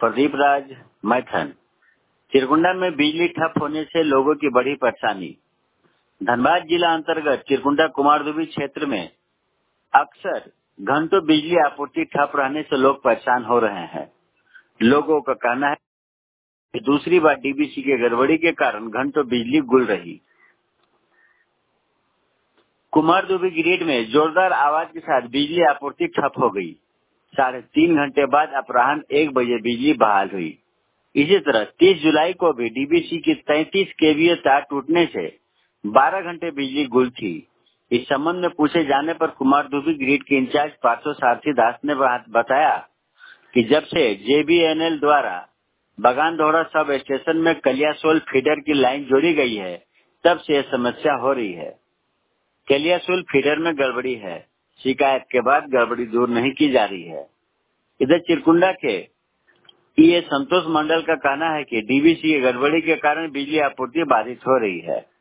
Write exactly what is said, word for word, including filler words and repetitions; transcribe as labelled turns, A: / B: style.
A: प्रदीप राज मैथन। चिरकुंडा में बिजली ठप होने से लोगों की बड़ी परेशानी। धनबाद जिला अंतर्गत चिरकुंडा कुमारडुबी क्षेत्र में अक्सर घंटों बिजली आपूर्ति ठप रहने से लोग परेशान हो रहे हैं। लोगों का कहना है कि दूसरी बार डीबीसी के गड़बड़ी के कारण घंटों बिजली गुल रही। कुमारडुबी ग्रिड में जोरदार आवाज के साथ बिजली आपूर्ति ठप हो गई। साढ़े तीन घंटे बाद अपराह्न एक बजे बिजली बहाल हुई। इसी तरह तीस जुलाई को भी डीबीसी की तैंतीस केवीए तार टूटने से बारह घंटे बिजली गुल थी। इस संबंध में पूछे जाने पर कुमारडुबी ग्रिड के इंचार्ज पार्थो सारथी दास ने बताया कि जब से जेबीएनएल द्वारा बगानदोहरा सब स्टेशन में कलियासोल फीडर की लाइन जोड़ी गई है, तब से यह समस्या हो रही है। कलियासोल फीडर में गड़बड़ी है, शिकायत के बाद गड़बड़ी दूर नहीं की जा रही है। इधर चिरकुंडा के ये संतोष मंडल का कहना है कि डीबीसी की गड़बड़ी के कारण बिजली आपूर्ति बाधित हो रही है।